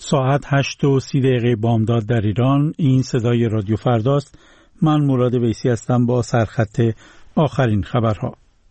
ساعت 8:30 بامداد در ایران. این صدای رادیو فرداست. من مراد ویسی هستم با سرخط آخرین خبرها.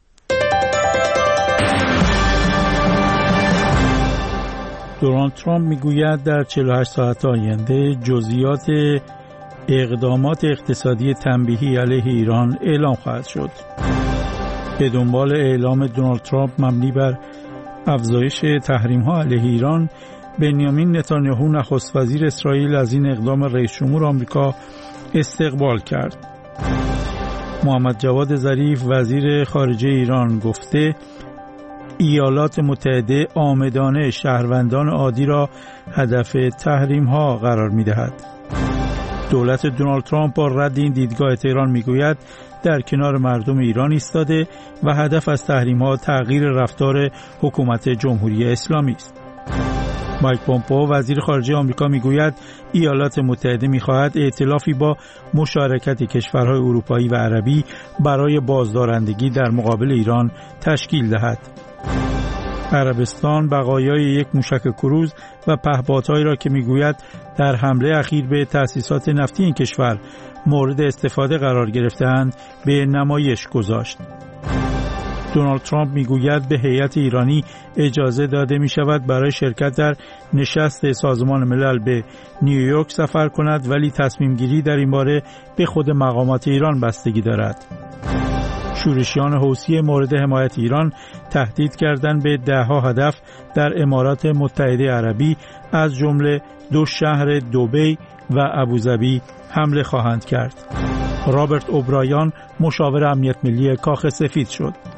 دونالد ترامپ میگوید در 48 ساعت آینده جزئیات اقدامات اقتصادی تنبیهی علیه ایران اعلام خواهد شد. به دنبال اعلام دونالد ترامپ مبنی بر افزایش تحریم‌ها علیه ایران، بنیامین نتانیاهو نخست وزیر اسرائیل از این اقدام رئیس جمهور آمریکا استقبال کرد. محمد جواد ظریف وزیر خارجه ایران گفته ایالات متحده عامدانه شهروندان عادی را هدف تحریم‌ها قرار می‌دهد. دولت دونالد ترامپ با رد این دیدگاه تهران میگوید در کنار مردم ایران ایستاده و هدف از تحریم‌ها تغییر رفتار حکومت جمهوری اسلامی است. مایک پومپئو وزیر خارجه آمریکا میگوید ایالات متحده میخواهد ائتلافی با مشارکت کشورهای اروپایی و عربی برای بازدارندگی در مقابل ایران تشکیل دهد. عربستان بقایای یک موشک کروز و پهپادهایی را که میگوید در حمله اخیر به تأسیسات نفتی این کشور مورد استفاده قرار گرفته‌اند به نمایش گذاشت. دونالد ترامپ میگوید به هیئت ایرانی اجازه داده می شود برای شرکت در نشست سازمان ملل به نیویورک سفر کند، ولی تصمیم گیری در این باره به خود مقامات ایران بستگی دارد. شورشیان حوثی مورد حمایت ایران تهدید کردند به 10 هدف در امارات متحده عربی از جمله 2 شهر دبی و ابوظبی حمله خواهند کرد. رابرت اوبرایان مشاور امنیت ملی کاخ سفید شد.